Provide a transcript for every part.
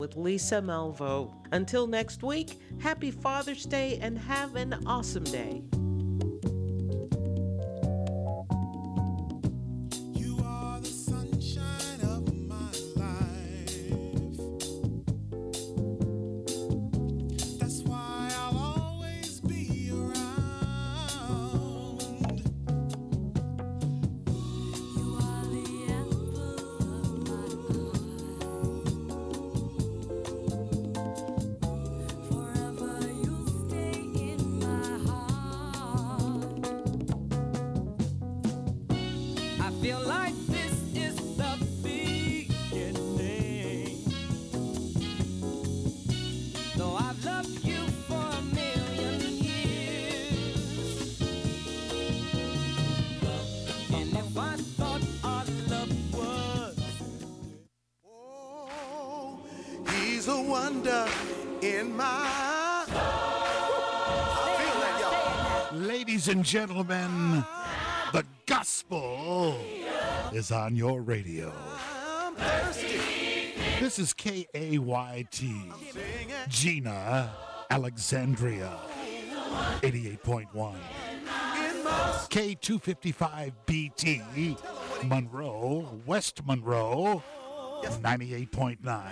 with Lisa Malvo. Until next week, happy Father's Day and have an awesome day. You are the sunshine of my life. That's why I'll always be around. You are the apple of my eye. Forever you'll stay in my heart. I feel like this is the beginning. Though I've loved you for a million years. And if I thought our love was, oh, he's a wonder in my. I feel that, y'all. Ladies and gentlemen, the gospel is on your radio. I'm thirsty. This is KAYT, Gina, Alexandria, 88.1. In my K255BT, Monroe, West Monroe, 98.9.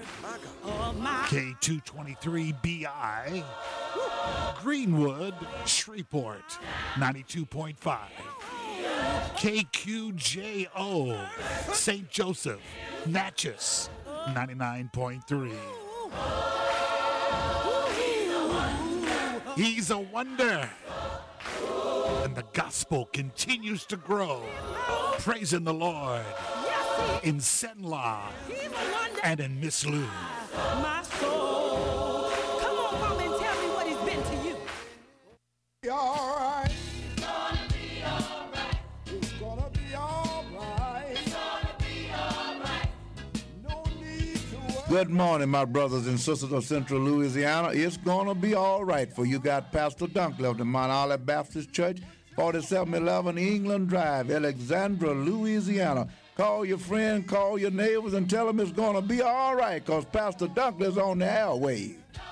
K223BI, Greenwood, Shreveport, 92.5. KQJO, St. Joseph, Natchez, 99.3. He's a wonder. And the gospel continues to grow. Praising the Lord in Senla and in Miss Lou. My soul. Come on, mom, and tell me what he's been to you. Be all right. It's gonna be all right. It's gonna be all right. It's gonna be all right. No need to worry. Good morning, my brothers and sisters of Central Louisiana. It's going to be all right for you. Got Pastor Dunkley of the Mount Olive Baptist Church, 4711 England Drive, Alexandria, Louisiana. Call your friend, call your neighbors, and tell them it's going to be all right because Pastor Dunkley's on the airwaves.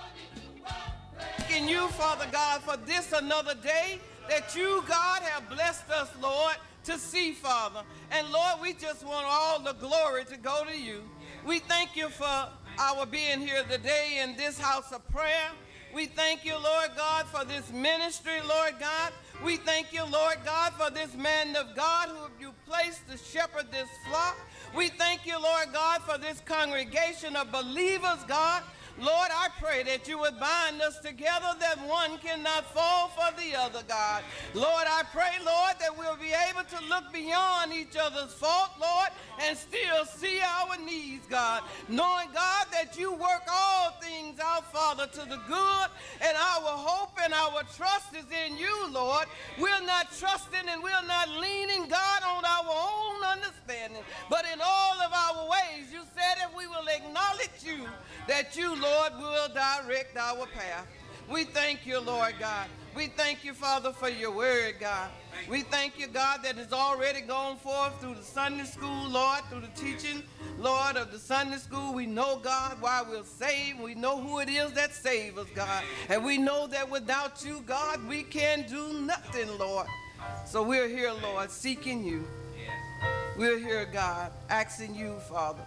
Thanking you, Father God, for this another day that you, God, have blessed us, Lord, to see, Father. And Lord, we just want all the glory to go to you. We thank you for our being here today in this house of prayer. We thank you, Lord God, for this ministry, Lord God. We thank you, Lord God, for this man of God who you placed to shepherd this flock. We thank you, Lord God, for this congregation of believers, God. Lord, I pray that you would bind us together, that one cannot fall for the other, God. Lord, I pray, Lord, that we'll be able to look beyond each other's fault, Lord, and still see our needs, God. Knowing, God, that you work all things out, Father, to the good, and our hope and our trust is in you, Lord. We're not trusting and we're not leaning, God, on our own understanding, but in all of our ways, you said if we will acknowledge you, that you, Lord, will direct our path. We thank you, Lord God. We thank you, Father, for your word, God. We thank you, God, that it's already gone forth through the Sunday school, Lord, through the teaching, Lord, of the Sunday school. We know, God, why we're saved. We know who it is that saves us, God. And we know that without you, God, we can do nothing, Lord. So we're here, Lord, seeking you. We're here, God, asking you, Father,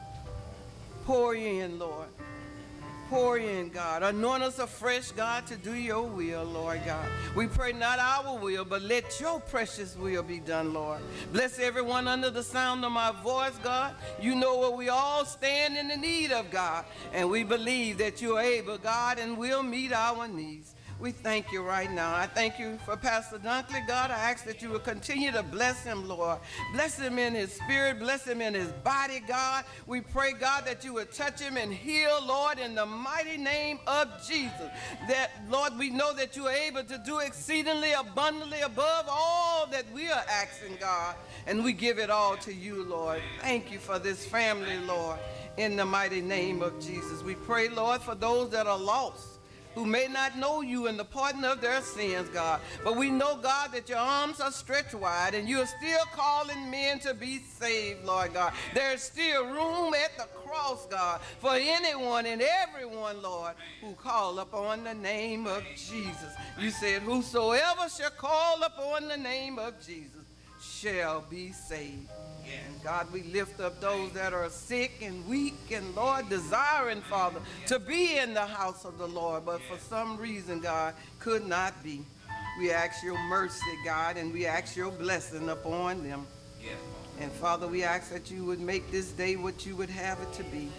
pour in, Lord. Pour in, God. Anoint us afresh, God, to do your will, Lord God. We pray not our will, but let your precious will be done, Lord. Bless everyone under the sound of my voice, God. You know what we all stand in the need of, God. And we believe that you are able, God, and will meet our needs. We thank you right now. I thank you for Pastor Dunkley, God. I ask that you will continue to bless him, Lord. Bless him in his spirit. Bless him in his body, God. We pray, God, that you would touch him and heal, Lord, in the mighty name of Jesus. That, Lord, we know that you are able to do exceedingly abundantly above all that we are asking, God. And we give it all to you, Lord. Thank you for this family, Lord, in the mighty name of Jesus. We pray, Lord, for those that are lost. who may not know you and the pardon of their sins, God. But we know, God, that your arms are stretched wide and you are still calling men to be saved, Lord God. There's still room at the cross, God, for anyone and everyone, Lord, who call upon the name of Jesus. You said, whosoever shall call upon the name of Jesus shall be saved. And God, we lift up those that are sick and weak and, Lord, desiring, Father, to be in the house of the Lord, but for some reason, God, could not be. We ask your mercy, God, and we ask your blessing upon them. And, Father, we ask that you would make this day what you would have it to be.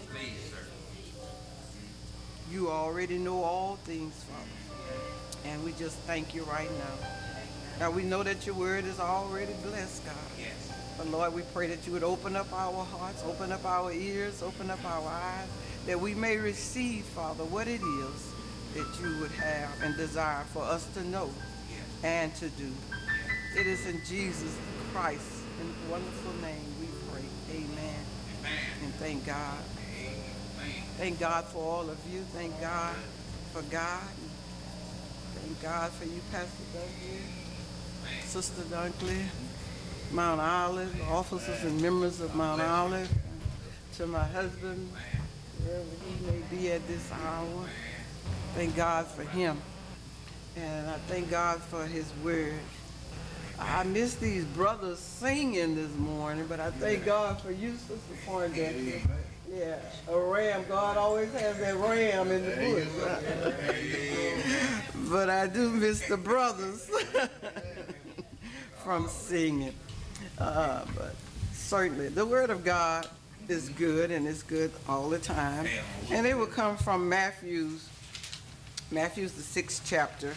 You already know all things, Father, and we just thank you right now. Now, we know that your word is already blessed, God. But Lord, we pray that you would open up our hearts, open up our ears, open up our eyes, that we may receive, Father, what it is that you would have and desire for us to know and to do. It is in Jesus Christ, in wonderful name, we pray. Amen. And thank God. Thank God for all of you. Thank God for God. Thank God for you, Pastor Dunkley, Sister Dunkley, Mount Olive, officers and members of Mount Olive, to my husband, wherever he may be at this hour. Thank God for him. And I thank God for his word. I miss these brothers singing this morning, but I thank God for you, Sister Poindexter. Yeah, a ram. God always has that ram in the bush. But I do miss the brothers from singing. But certainly, the Word of God is good, and it's good all the time. And it will come from Matthew's the 6th chapter.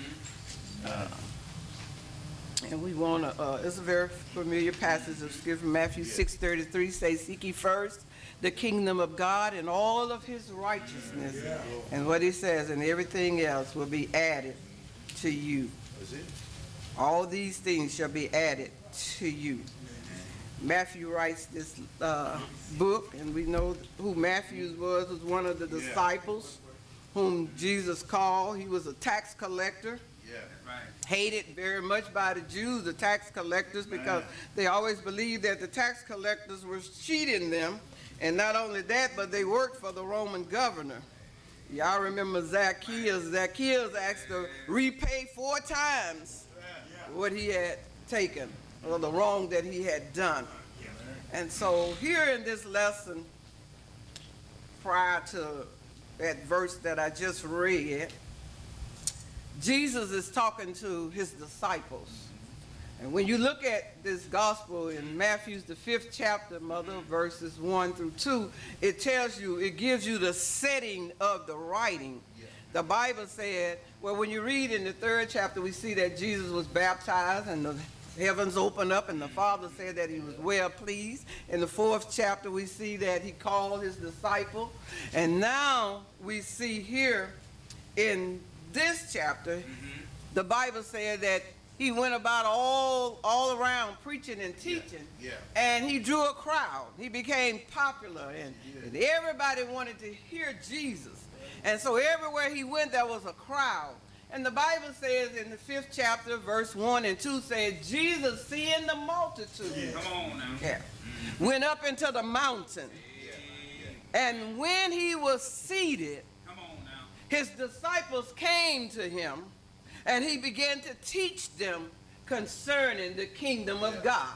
And we want to, it's a very familiar passage of Scripture. Matthew 6:33 says, seek ye first the kingdom of God and all of his righteousness. And what he says, and everything else will be added to you. All these things shall be added to you. Matthew writes this book, and we know who Matthew was one of the disciples whom Jesus called. He was a tax collector. Hated very much by the Jews, the tax collectors, because they always believed that the tax collectors were cheating them. And not only that, but they worked for the Roman governor. Y'all remember Zacchaeus. Zacchaeus asked to repay 4 times what he had taken, or the wrong that he had done. And so here in this lesson, prior to that verse that I just read, Jesus is talking to his disciples. And when you look at this gospel in Matthew's the 5th chapter, Mother, verses 1 through 2, it tells you, it gives you the setting of the writing. The Bible said, well, when you read in the 3rd chapter, we see that Jesus was baptized and the heavens opened up and the Father said that he was well pleased. In the 4th chapter, we see that he called his disciple. And now we see here in this chapter, the Bible said that he went about all around preaching and teaching, and he drew a crowd. He became popular, and everybody wanted to hear Jesus. And so everywhere he went, there was a crowd. And the Bible says in the 5th chapter, verse 1 and 2, says, Jesus, seeing the multitude, went up into the mountain. And when he was seated, his disciples came to him, and he began to teach them concerning the kingdom of God.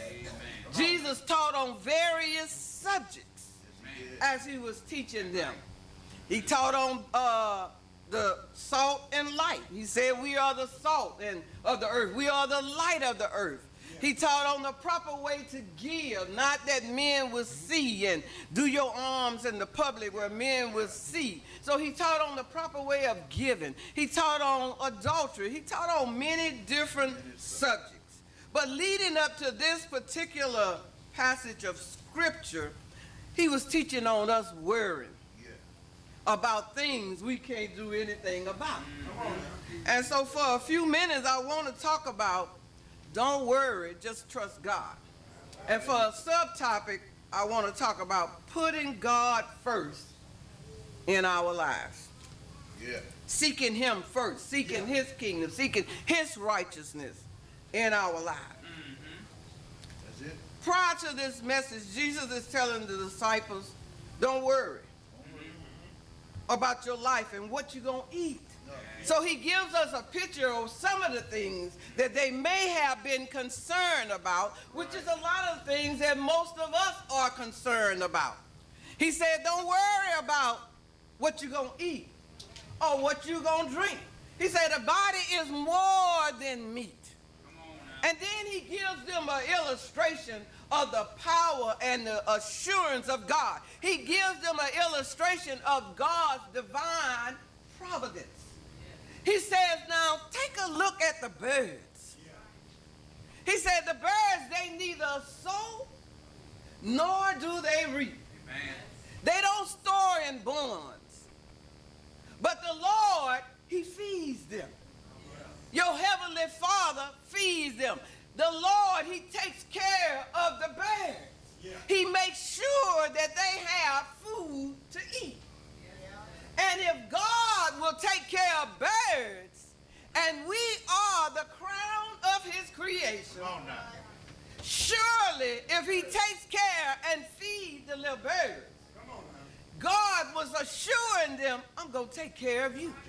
Jesus taught on various subjects as he was teaching them. He taught on the salt and light. He said we are the salt of the earth. We are the light of the earth. He taught on the proper way to give, not that men will see, and do your alms in the public where men will see. So he taught on the proper way of giving. He taught on adultery. He taught on many different subjects. But leading up to this particular passage of Scripture, he was teaching on us worrying about things we can't do anything about. And so for a few minutes, I want to talk about don't worry, just trust God. And for a subtopic, I want to talk about putting God first in our lives. seeking him first, seeking his kingdom, seeking his righteousness in our lives. That's it. Prior to this message, Jesus is telling the disciples, don't worry about your life and what you're going to eat. So he gives us a picture of some of the things that they may have been concerned about, which is a lot of things that most of us are concerned about. He said, don't worry about what you're going to eat or what you're going to drink. He said, the body is more than meat. And then he gives them an illustration of the power and the assurance of God. He gives them an illustration of God's divine providence. He says, now take a look at the birds. He said, the birds, they neither sow nor do they reap. Amen. They don't store in barns. But the Lord, he feeds them. Your heavenly Father feeds them. The Lord, he takes care of the birds. He makes sure that they have food to eat. And if God will take care of birds, and we are the crown of his creation, surely if he takes care and feeds the little birds, God was assuring them, I'm going to take care of you.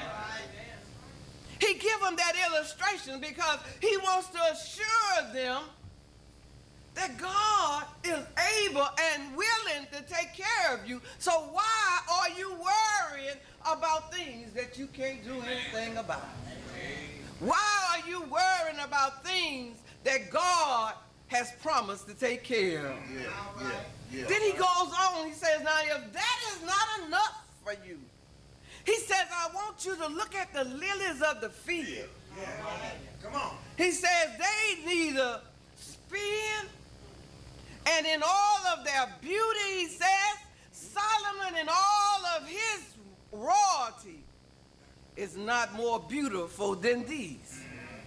He give them that illustration because he wants to assure them that God is able and willing to take care of you. So why are you worrying about things that you can't do anything about? Why are you worrying about things that God has promised to take care of? Then he goes on, he says, now if that is not enough for you, he says, I want you to look at the lilies of the field. Come on. He says, they neither spin, and in all of their beauty, he says, Solomon in all of his royalty is not more beautiful than these.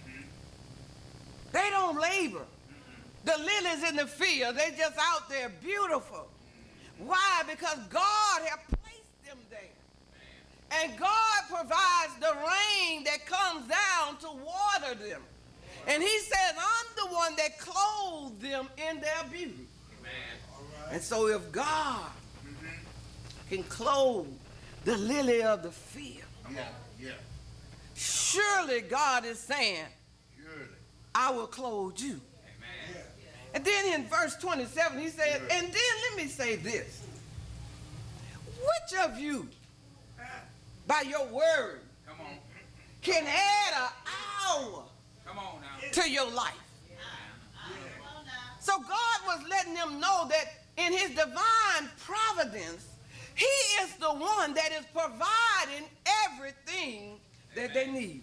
They don't labor. The lilies in the field, they just out there beautiful. Why? Because God has placed them there. And God provides the rain that comes down to water them. And he says, I'm the one that clothed them in their beauty. Amen. And so if God can clothe the lily of the field, surely God is saying, I will clothe you. Amen. And then in verse 27, he said, and then let me say this. Which of you, by your word, can add an hour to your life? So God was letting them know that in his divine providence, he is the one that is providing everything that they need.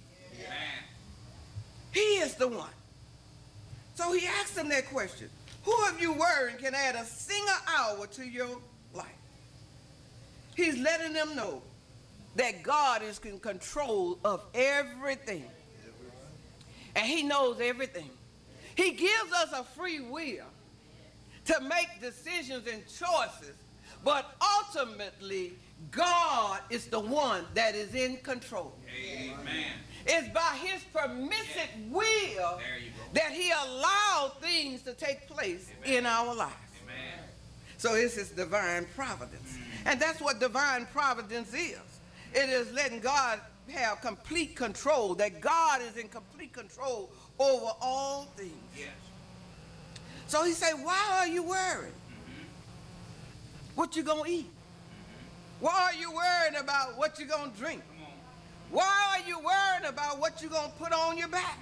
He is the one. So he asked them that question. Who of you worrying can add a single hour to your life? He's letting them know that God is in control of everything. And he knows everything. He gives us a free will to make decisions and choices, but ultimately, God is the one that is in control. Amen. It's by his permissive will that he allowed things to take place in our lives. Amen. So it's his divine providence. And that's what divine providence is. It is letting God have complete control, that God is in complete control over all things. Yes. So he said, why are you worried? What you gonna eat? Why are you worried about what you're gonna drink? Why are you worried about what you're gonna put on your backs?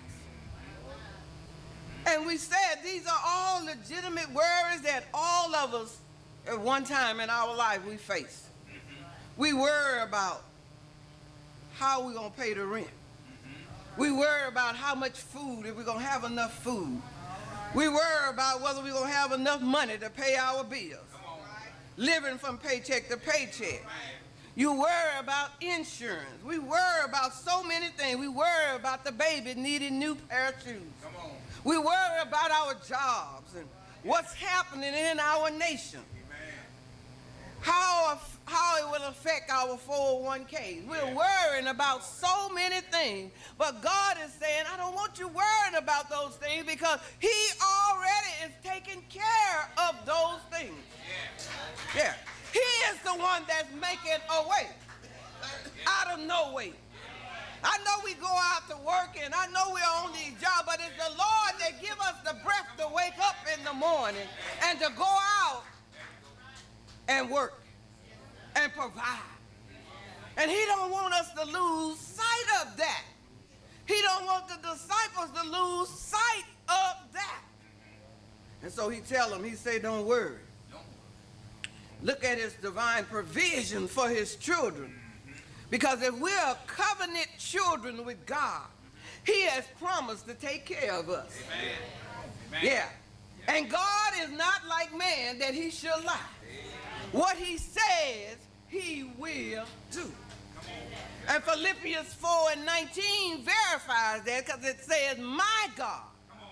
And we said these are all legitimate worries that all of us at one time in our life we face. We worry about how we're gonna pay the rent. We worry about how much food, if we're gonna have enough food. We worry about whether we're gonna have enough money to pay our bills. Living from paycheck to paycheck. You worry about insurance. We worry about so many things. We worry about the baby needing new pair of shoes. We worry about our jobs and what's happening in our nation. How how it will affect our 401k. We're worrying about so many things, but God is saying, I don't want you worrying about those things because he already is taking care of those things. Yeah. He is the one that's making a way out of no way. I know we go out to work and I know we're on these jobs, but it's the Lord that give us the breath to wake up in the morning and to go out and work and provide. And he don't want us to lose sight of that. He don't want the disciples to lose sight of that. And so he tell them, he say, don't worry. Look at his divine provision for his children. Because if we're covenant children with God, he has promised to take care of us. Amen. Amen. Yeah. And God is not like man that he should lie. What he says, he will do. And Philippians 4:19 verifies that because it says, my God.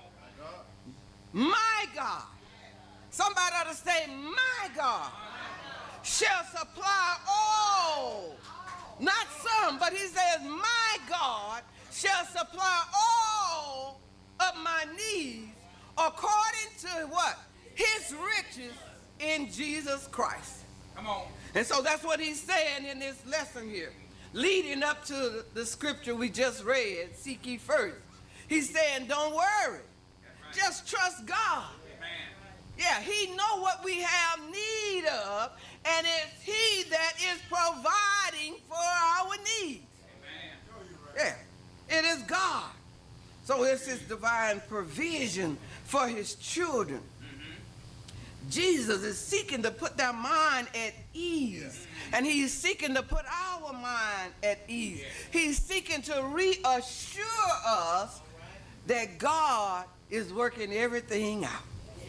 My God. Somebody ought to say, my God shall supply all. Not some, but he says, my God shall supply all of my needs according to what? His riches in Jesus Christ. Come on. And so that's what he's saying in this lesson here. Leading up to the scripture we just read, seek ye first. He's saying, don't worry. Right. Just trust God. Amen. Yeah, he know what we have need of, and it's he that is providing for our needs. Amen. Yeah, it is God. So it's his divine provision for his children. Mm-hmm. Jesus is seeking to put their mind at ease. Yeah. And he's seeking to put our mind at ease. Yeah. He's seeking to reassure us that God is working everything out.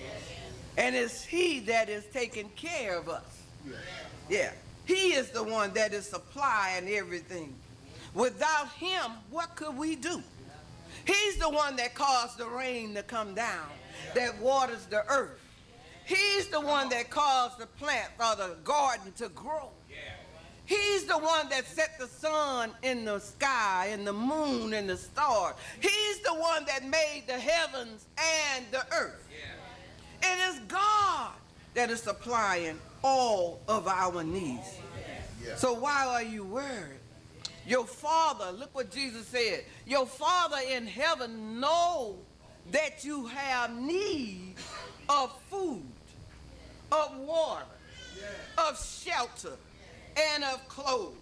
And it's he that is taking care of us. Yeah. He is the one that is supplying everything. Without him, what could we do? He's the one that caused the rain to come down, that waters the earth. He's the one that caused the plant or the garden to grow. He's the one that set the sun in the sky and the moon and the stars. He's the one that made the heavens and the earth. It is God that is supplying all of our needs. So why are you worried? Your Father, look what Jesus said. Your Father in heaven knows that you have need of food, of water, of shelter, and of clothes.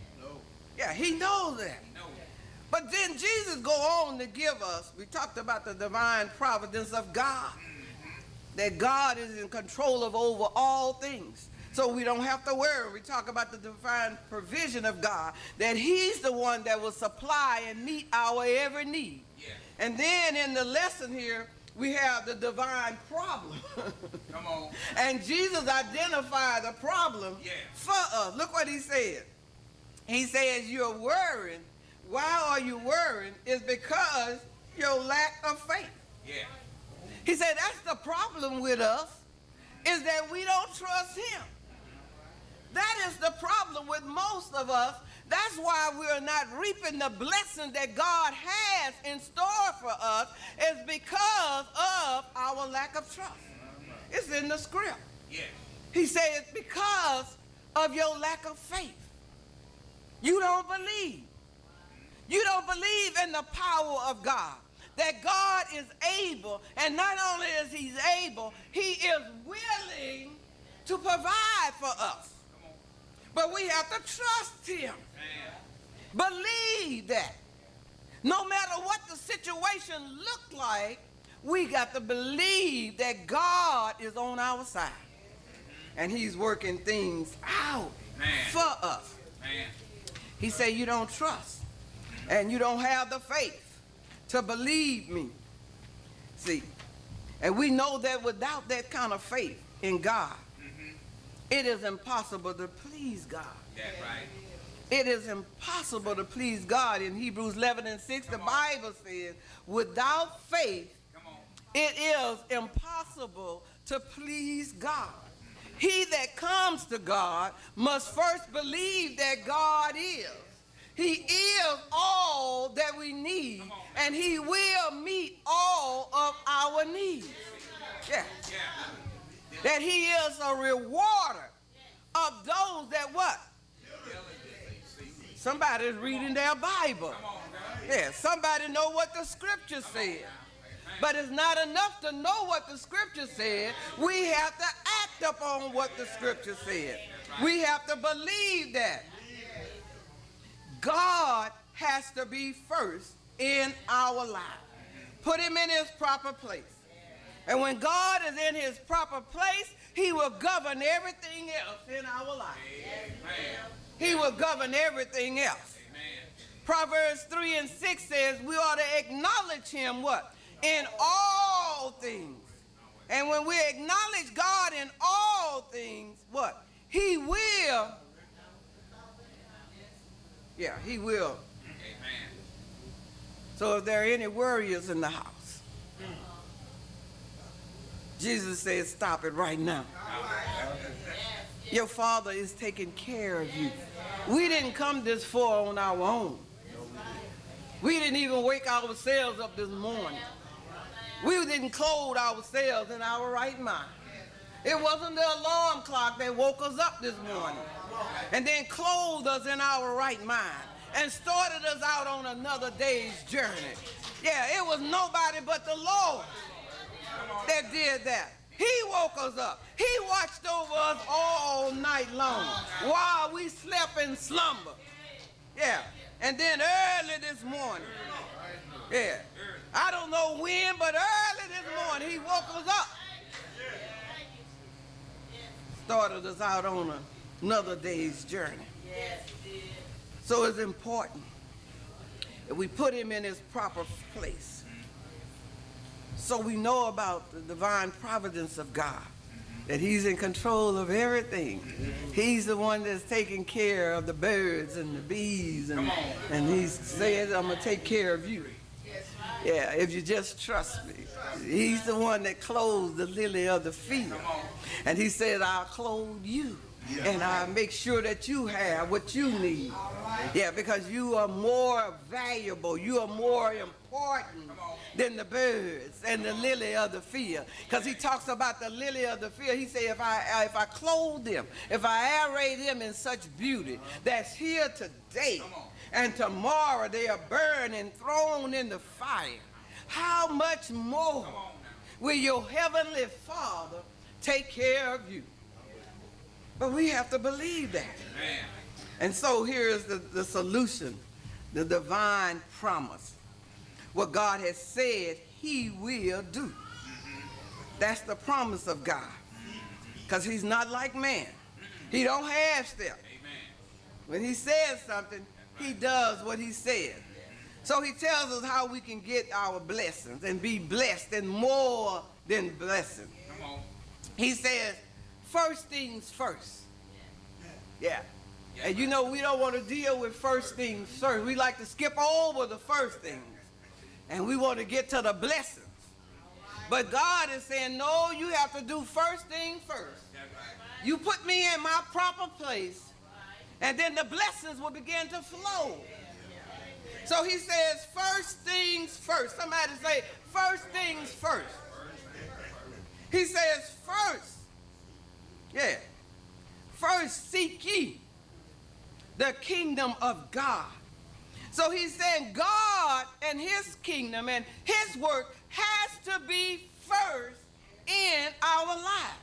Yeah, he knows that. But then Jesus go on to give us, we talked about the divine providence of God, that God is in control of over all things. So we don't have to worry. We talk about the divine provision of God, that he's the one that will supply and meet our every need. Yeah. And then in the lesson here, we have the divine problem. Come on. And Jesus identified the problem for us. Look what he said. He says, you're worrying. Why are you worrying? It's because your lack of faith. Yeah. He said, that's the problem with us, is that we don't trust him. That is the problem with most of us. That's why we're not reaping the blessing that God has in store for us, is because of our lack of trust. It's in the script. Yeah. He said it's because of your lack of faith. You don't believe. You don't believe in the power of God. That God is able, and not only is he able, he is willing to provide for us. But we have to trust him. Believe that. No matter what the situation looked like, we got to believe that God is on our side. And he's working things out for us. He said, you don't trust, and you don't have the faith to believe me. See, and we know that without that kind of faith in God, it is impossible to please God. That's right. It is impossible to please God. In Hebrews 11:6, the Bible says, without faith, it is impossible to please God. He that comes to God must first believe that God is. He is all that we need, and he will meet all of our needs. Yeah. That he is a rewarder of those that what? Somebody's reading their Bible. Yeah, somebody know what the scripture said. But it's not enough to know what the scripture said. We have to act upon what the scripture said. We have to believe that God has to be first in our life. Put him in his proper place. And when God is in his proper place, he will govern everything else in our life. He will govern everything else. Proverbs 3 and 6 says we ought to acknowledge him what? In all things. And when we acknowledge God in all things, what? He will. Yeah, he will. Amen. So if there are any worriers in the house, Jesus says, stop it right now. Your Father is taking care of you. We didn't come this far on our own. We didn't even wake ourselves up this morning. We didn't clothe ourselves in our right mind. It wasn't the alarm clock that woke us up this morning and then clothed us in our right mind and started us out on another day's journey. Yeah, it was nobody but the Lord that did that. He woke us up. He watched over us all night long while we slept in slumber. Yeah, and then early this morning, yeah, I don't know when, but early this morning, he woke us up. Started us out on another day's journey. So it's important that we put him in his proper place so we know about the divine providence of God, that he's in control of everything. He's the one that's taking care of the birds and the bees, and he says, I'm going to take care of you. Yeah, if you just trust me. He's the one that clothes the lily of the field. And he said, I'll clothe you. And I'll make sure that you have what you need. Yeah, because you are more valuable. You are more important than the birds and the lily of the field. Because he talks about the lily of the field. He said, if I clothe them, if I array them in such beauty that's here today, and tomorrow they are burned and thrown in the fire, how much more will your heavenly Father take care of you? But we have to believe that. Amen. And so here is the solution, the divine promise. What God has said he will do. That's the promise of God. Because he's not like man. He don't half step. When he says something, he does what he said. So he tells us how we can get our blessings and be blessed and more than blessing. He says, first things first. Yeah. And you know, we don't want to deal with first things first. We like to skip over the first things. And we want to get to the blessings. But God is saying, no, you have to do first things first. You put me in my proper place, and then the blessings will begin to flow. So he says, first things first. Somebody say, first things first. He says, first, yeah, first seek ye the kingdom of God. So he's saying God and his kingdom and his work has to be first in our lives.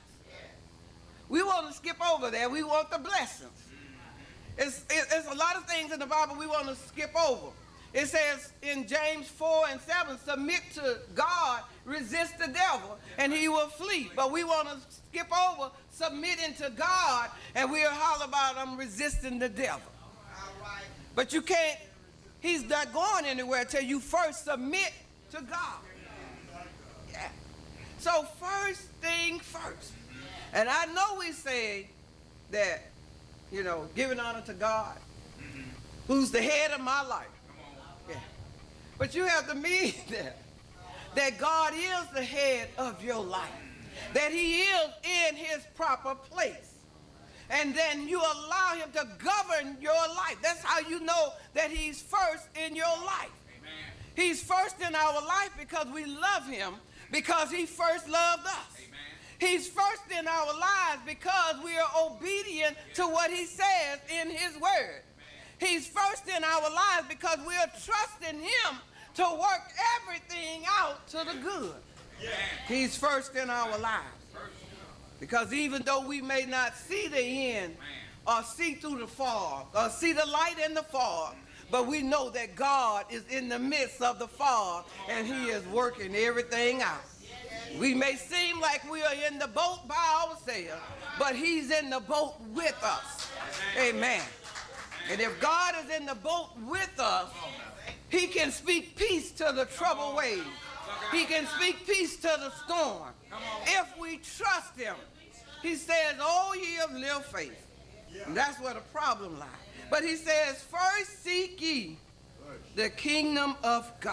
We want to skip over that. We want the blessings. It's a lot of things in the Bible we want to skip over. It says in James 4 and 7, submit to God, resist the devil, and he will flee. But we want to skip over submitting to God, and we'll holler about them resisting the devil. But you can't, he's not going anywhere until you first submit to God. Yeah. So first thing first. And I know we say that, you know, giving honor to God, who's the head of my life. Yeah. But you have to mean that God is the head of your life. that he is in his proper place. And then you allow him to govern your life. That's how you know that he's first in your life. Amen. He's first in our life because we love him, because he first loved us. Amen. He's first in our lives because we are obedient to what he says in his word. Amen. He's first in our lives because we are trusting him to work everything out to the good. Yeah. He's first in our lives. Because even though we may not see the end or see through the fog or see the light in the fog, but we know that God is in the midst of the fog and he is working everything out. We may seem like we are in the boat by ourselves, but he's in the boat with us. Amen. And if God is in the boat with us, he can speak peace to the troubled waves. He can speak peace to the storm. If we trust him, he says, oh, ye of little faith. And that's where the problem lies. But he says, first seek ye the kingdom of God.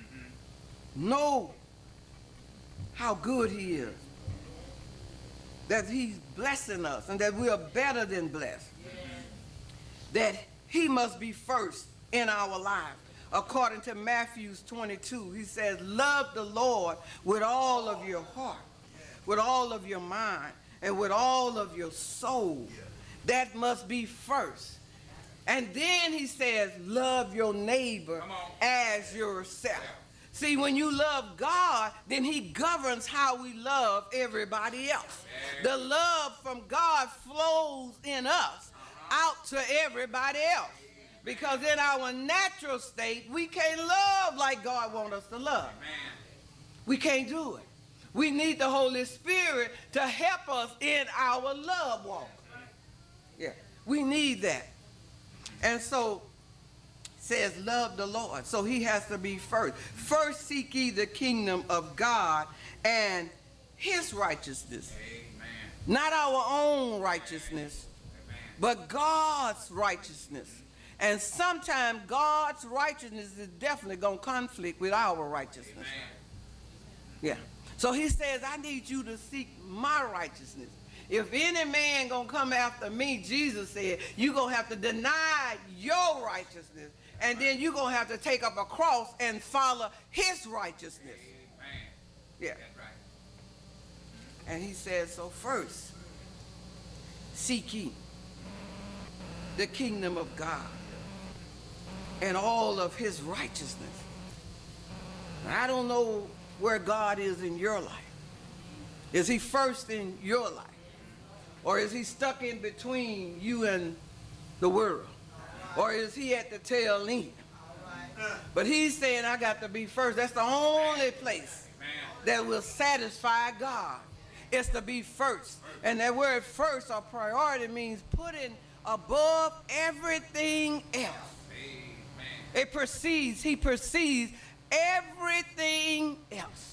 Know how good he is. That he's blessing us and that we are better than blessed. That he must be first in our lives. According to Matthew 22, he says, love the Lord with all of your heart, with all of your mind, and with all of your soul. That must be first. And then he says, love your neighbor as yourself. See, when you love God, then he governs how we love everybody else. The love from God flows in us out to everybody else. Because in our natural state, we can't love like God wants us to love. Amen. We can't do it. We need the Holy Spirit to help us in our love walk. Yeah, we need that. And so it says, love the Lord. So he has to be first. First seek ye the kingdom of God and his righteousness. Amen. Not our own righteousness, amen, but God's righteousness. And sometimes God's righteousness is definitely going to conflict with our righteousness. Amen. Yeah. So he says, I need you to seek my righteousness. If any man going to come after me, Jesus said, you're going to have to deny your righteousness. And then you're going to have to take up a cross and follow his righteousness. Amen. Yeah. That's right. And he says, so first, seek ye the kingdom of God and all of his righteousness. I don't know where God is in your life. Is he first in your life? Or is he stuck in between you and the world? Or is he at the tail end? But he's saying, I got to be first. That's the only place that will satisfy God. It's to be first. And that word first or priority means putting above everything else. It precedes, he precedes everything else.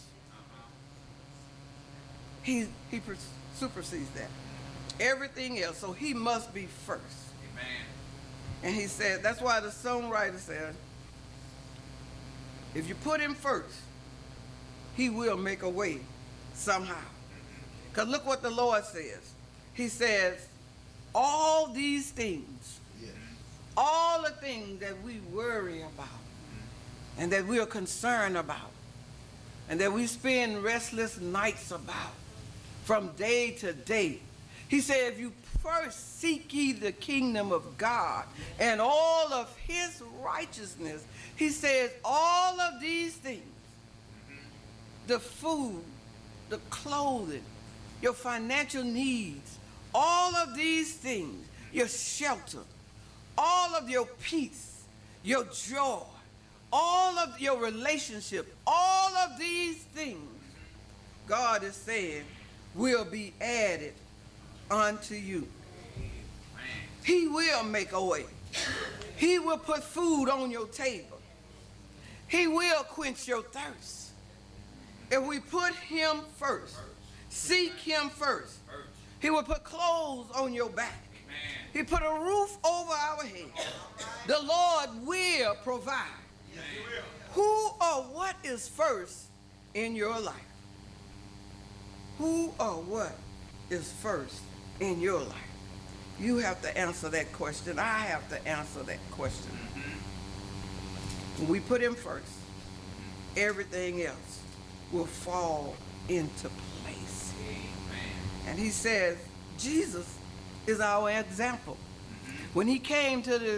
He supersedes that. Everything else. So he must be first. Amen. And he said, that's why the songwriter said, if you put him first, he will make a way somehow. Because look what the Lord says. He says, all these things, all the things that we worry about and that we are concerned about and that we spend restless nights about from day to day. He said, if you first seek ye the kingdom of God and all of his righteousness, he says all of these things, the food, the clothing, your financial needs, all of these things, your shelter, all of your peace, your joy, all of your relationship, all of these things, God is saying, will be added unto you. He will make a way. He will put food on your table. He will quench your thirst. If we put him first, seek him first, he will put clothes on your back. He put a roof over our heads. The Lord will provide. Who or what is first in your life? Who or what is first in your life? You have to answer that question. I have to answer that question. When we put him first, everything else will fall into place. And he says, Jesus is our example. When he came to the